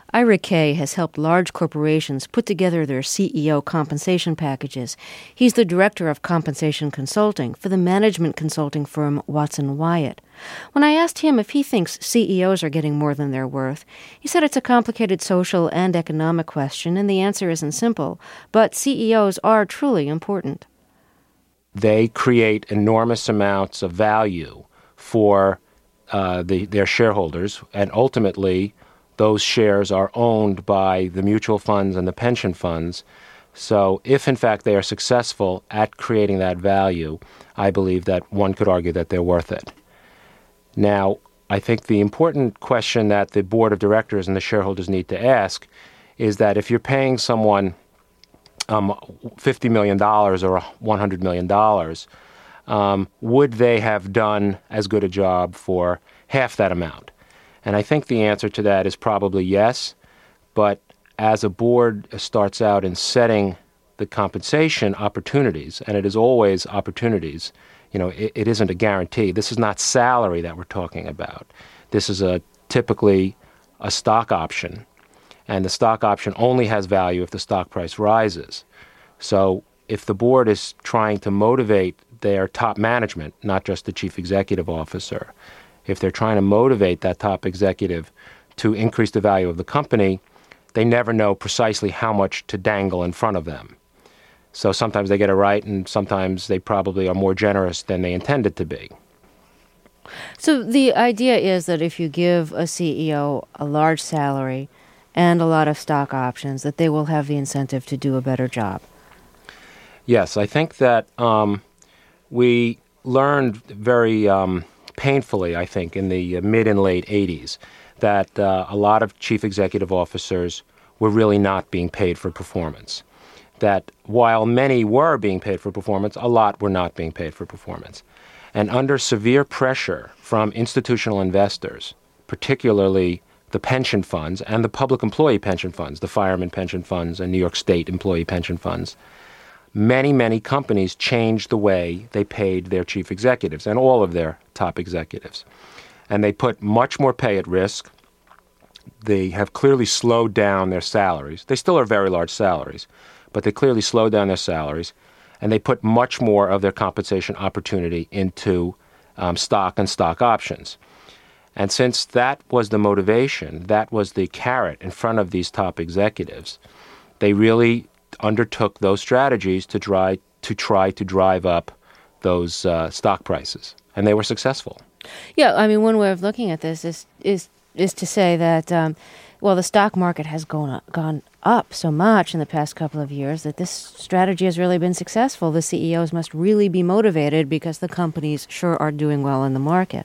Ira Kay has helped large corporations put together their CEO compensation packages. He's the director of compensation consulting for the management consulting firm Watson Wyatt. When I asked him if he thinks CEOs are getting more than they're worth, he said it's a complicated social and economic question, and the answer isn't simple. But CEOs are truly important. They create enormous amounts of value for their shareholders, and ultimately those shares are owned by the mutual funds and the pension funds. So if, in fact, they are successful at creating that value, I believe that one could argue that they're worth it. Now, I think the important question that the board of directors and the shareholders need to ask is that if you're paying someone $50 million or $100 million, would they have done as good a job for half that amount? And I think the answer to that is probably yes. But as a board starts out in setting the compensation opportunities, and it is always opportunities, it isn't a guarantee. This is not salary that we're talking about. This is typically a stock option. And the stock option only has value if the stock price rises. So if the board is trying to motivate their top management, not just the chief executive officer, if they're trying to motivate that top executive to increase the value of the company, they never know precisely how much to dangle in front of them. So sometimes they get it right, and sometimes they probably are more generous than they intended to be. So the idea is that if you give a CEO a large salary and a lot of stock options, that they will have the incentive to do a better job. Yes, I think that we learned very painfully, I think, in the mid and late 80s, that a lot of chief executive officers were really not being paid for performance. That while many were being paid for performance, a lot were not being paid for performance. And under severe pressure from institutional investors, particularly the pension funds and the public employee pension funds, the fireman pension funds and New York State employee pension funds, many companies changed the way they paid their chief executives and all of their top executives. And they put much more pay at risk. They have clearly slowed down their salaries. They still are very large salaries, but they clearly slowed down their salaries, and they put much more of their compensation opportunity into stock and stock options. And since that was the motivation, that was the carrot in front of these top executives, they really undertook those strategies to try to drive up those stock prices, and they were successful. Yeah, I mean, one way of looking at this is to say that the stock market has gone up so much in the past couple of years that this strategy has really been successful. The CEOs must really be motivated because the companies sure are doing well in the market.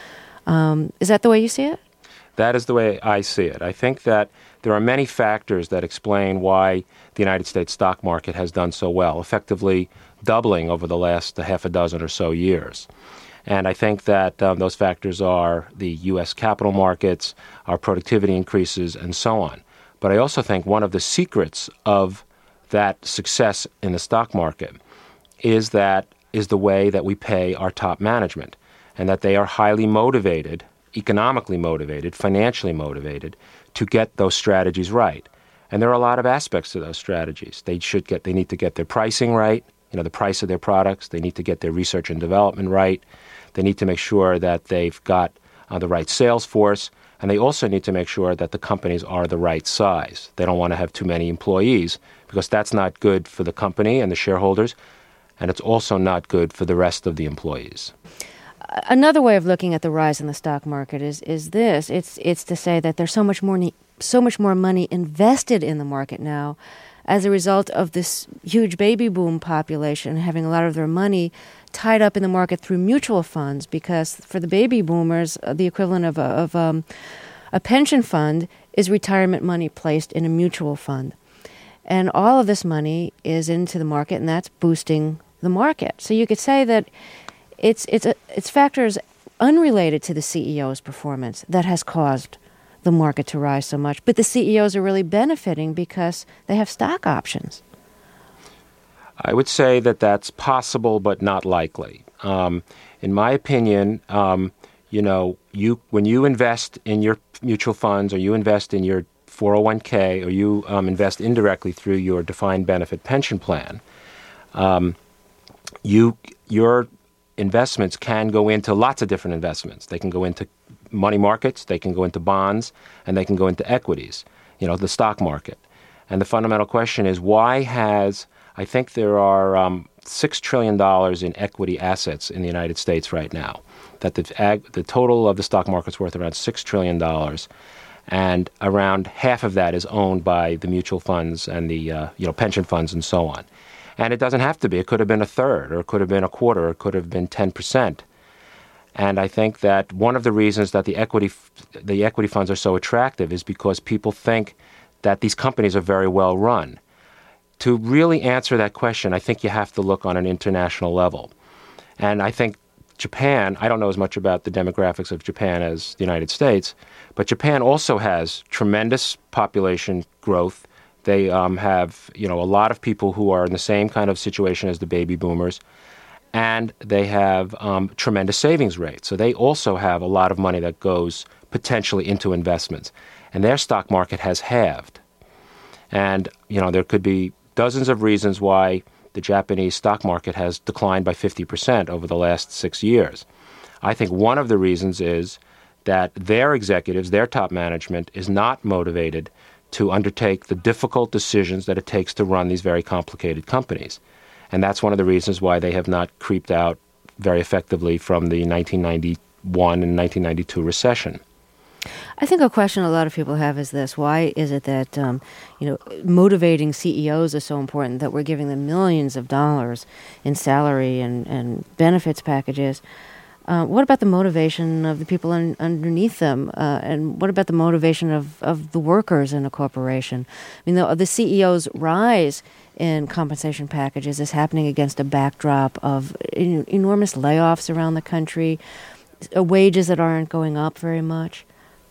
Is that the way you see it? That is the way I see it. I think that there are many factors that explain why the United States stock market has done so well, effectively doubling over the last half a dozen or so years. And I think that those factors are the U.S. capital markets, our productivity increases, and so on. But I also think one of the secrets of that success in the stock market is the way that we pay our top management, and that they are highly motivated, economically motivated, financially motivated to get those strategies right. And there are a lot of aspects to those strategies. They need to get their pricing right, the price of their products. They need to get their research and development right. They need to make sure that they've got the right sales force, and they also need to make sure that the companies are the right size. They don't want to have too many employees because that's not good for the company and the shareholders, and it's also not good for the rest of the employees. Another way of looking at the rise in the stock market is this. It's to say that there's so much more money invested in the market now as a result of this huge baby boom population having a lot of their money tied up in the market through mutual funds, because for the baby boomers, the equivalent of a pension fund is retirement money placed in a mutual fund. And all of this money is into the market, and that's boosting the market. So you could say that it's factors unrelated to the CEO's performance that has caused the market to rise so much. But the CEOs are really benefiting because they have stock options. I would say that that's possible, but not likely. In my opinion, when you invest in your mutual funds or you invest in your 401k or you invest indirectly through your defined benefit pension plan, your investments can go into lots of different investments. They can go into money markets, they can go into bonds, and they can go into equities, the stock market. And the fundamental question is, I think there are $6 trillion in equity assets in the United States right now, that the total of the stock market's worth around $6 trillion, and around half of that is owned by the mutual funds and the pension funds and so on. And it doesn't have to be. It could have been a third, or it could have been a quarter, or it could have been 10%. And I think that one of the reasons that the equity funds are so attractive is because people think that these companies are very well run. To really answer that question, I think you have to look on an international level. And I think Japan, I don't know as much about the demographics of Japan as the United States, but Japan also has tremendous population growth. They have, a lot of people who are in the same kind of situation as the baby boomers, and they have tremendous savings rates. So they also have a lot of money that goes potentially into investments. And their stock market has halved. And, there could be dozens of reasons why the Japanese stock market has declined by 50% over the last 6 years. I think one of the reasons is that their executives, their top management, is not motivated to undertake the difficult decisions that it takes to run these very complicated companies. And that's one of the reasons why they have not creeped out very effectively from the 1991 and 1992 recession. I think a question a lot of people have is this: why is it that motivating CEOs is so important, that we're giving them millions of dollars in salary and benefits packages? What about the motivation of the people underneath them? And what about the motivation of the workers in a corporation? I mean, the CEO's rise in compensation packages is happening against a backdrop of enormous layoffs around the country, wages that aren't going up very much.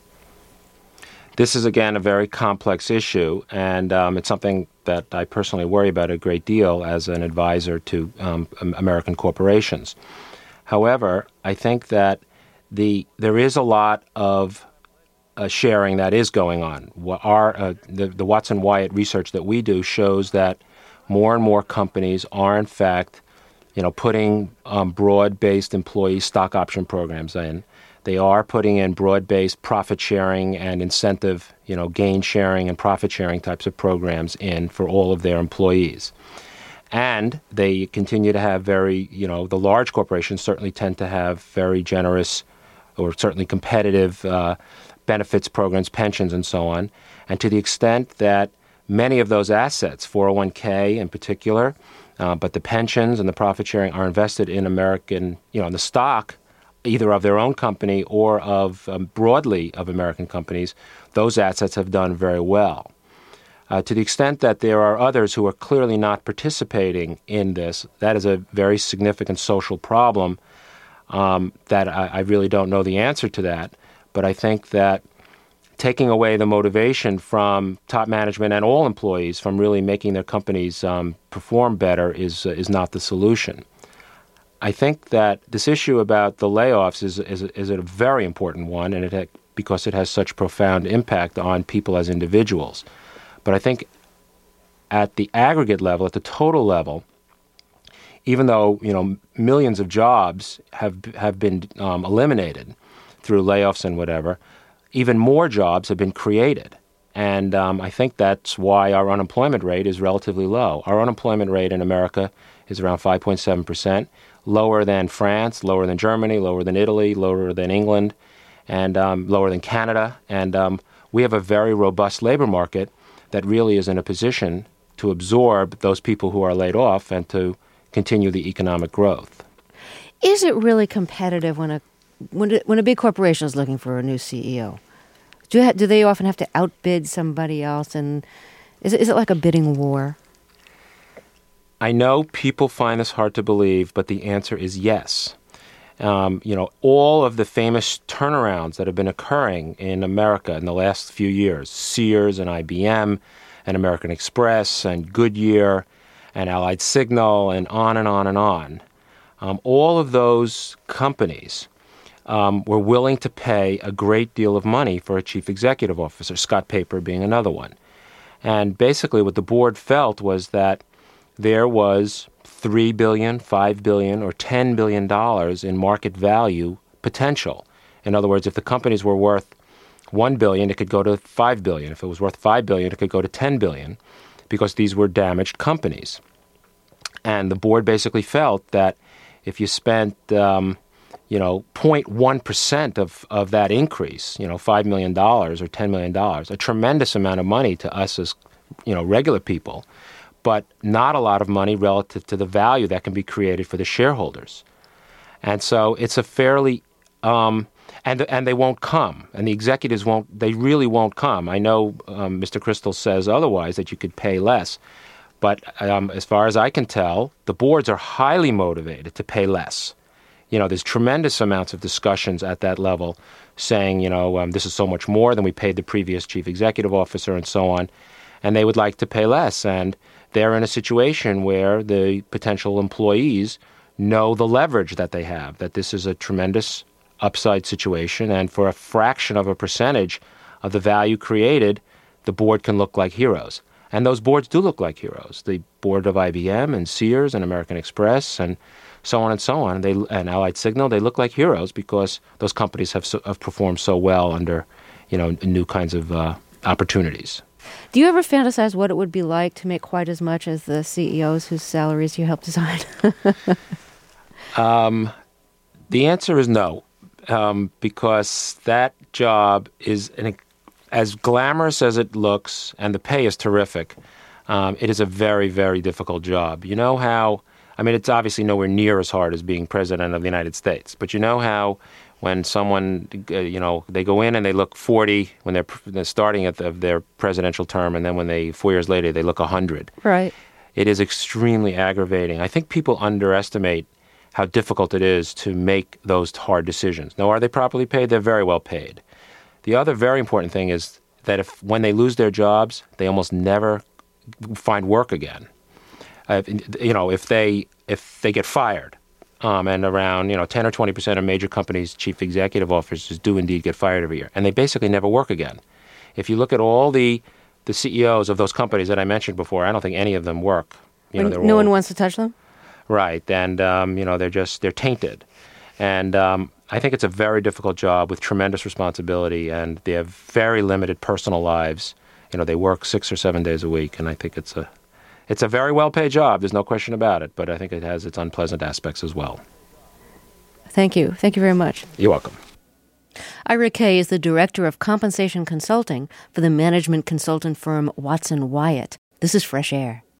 This is, again, a very complex issue, and it's something that I personally worry about a great deal as an advisor to American corporations. However, I think that there is a lot of sharing that is going on. The Watson Wyatt research that we do shows that more and more companies are, in fact, putting broad-based employee stock option programs in. They are putting in broad-based profit sharing and incentive, gain sharing and profit sharing types of programs in for all of their employees. And they continue to have the large corporations certainly tend to have very generous or certainly competitive benefits programs, pensions, and so on. And to the extent that many of those assets, 401k in particular, but the pensions and the profit sharing are invested in American, in the stock, either of their own company or of broadly of American companies, those assets have done very well. To the extent that there are others who are clearly not participating in this, that is a very significant social problem that I really don't know the answer to that. But I think that taking away the motivation from top management and all employees from really making their companies perform better is not the solution. I think that this issue about the layoffs is a very important one, and because it has such profound impact on people as individuals. But I think at the aggregate level, at the total level, even though millions of jobs have been eliminated through layoffs and whatever, even more jobs have been created. And I think that's why our unemployment rate is relatively low. Our unemployment rate in America is around 5.7%, lower than France, lower than Germany, lower than Italy, lower than England, and lower than Canada. And we have a very robust labor market that really is in a position to absorb those people who are laid off and to continue the economic growth. Is it really competitive when a big corporation is looking for a new CEO? Do they often have to outbid somebody else? And is it like a bidding war? I know people find this hard to believe, but the answer is yes. All of the famous turnarounds that have been occurring in America in the last few years, Sears and IBM and American Express and Goodyear and Allied Signal and on and on and on, all of those companies were willing to pay a great deal of money for a chief executive officer, Scott Paper being another one. And basically what the board felt was that there was $3 billion, $5 billion, or $10 billion in market value potential. In other words, if the companies were worth $1 billion, it could go to $5 billion. If it was worth $5 billion, it could go to $10 billion because these were damaged companies. And the board basically felt that if you spent, 0.1% of that increase, $5 million or $10 million, a tremendous amount of money to us as, regular people, but not a lot of money relative to the value that can be created for the shareholders. And so it's a fairly, and they won't come, and the executives they really won't come. I know Mr. Crystal says otherwise, that you could pay less. But as far as I can tell, the boards are highly motivated to pay less. There's tremendous amounts of discussions at that level saying, this is so much more than we paid the previous chief executive officer and so on. And they would like to pay less. And they're in a situation where the potential employees know the leverage that they have, that this is a tremendous upside situation. And for a fraction of a percentage of the value created, the board can look like heroes. And those boards do look like heroes. The board of IBM and Sears and American Express and so on and so on, and Allied Signal, they look like heroes because those companies have performed so well under, new kinds of opportunities. Do you ever fantasize what it would be like to make quite as much as the CEOs whose salaries you helped design? The answer is no, because that job is as glamorous as it looks, and the pay is terrific. It is a very, very difficult job. You know how, it's obviously nowhere near as hard as being president of the United States, but you know how when someone, they go in and they look 40 when they're starting of their presidential term, and then 4 years later, they look 100. Right. It is extremely aggravating. I think people underestimate how difficult it is to make those hard decisions. Now, are they properly paid? They're very well paid. The other very important thing is that when they lose their jobs, they almost never find work again. If they get fired, and around 10 or 20% of major companies' chief executive officers do indeed get fired every year, and they basically never work again. If you look at all the CEOs of those companies that I mentioned before, I don't think any of them work. No one wants to touch them? Right, and they're tainted, and I think it's a very difficult job with tremendous responsibility, and they have very limited personal lives. They work 6 or 7 days a week, and I think it's a very well-paid job. There's no question about it, but I think it has its unpleasant aspects as well. Thank you. Thank you very much. You're welcome. Ira Kay is the Director of Compensation Consulting for the management consultant firm Watson Wyatt. This is Fresh Air.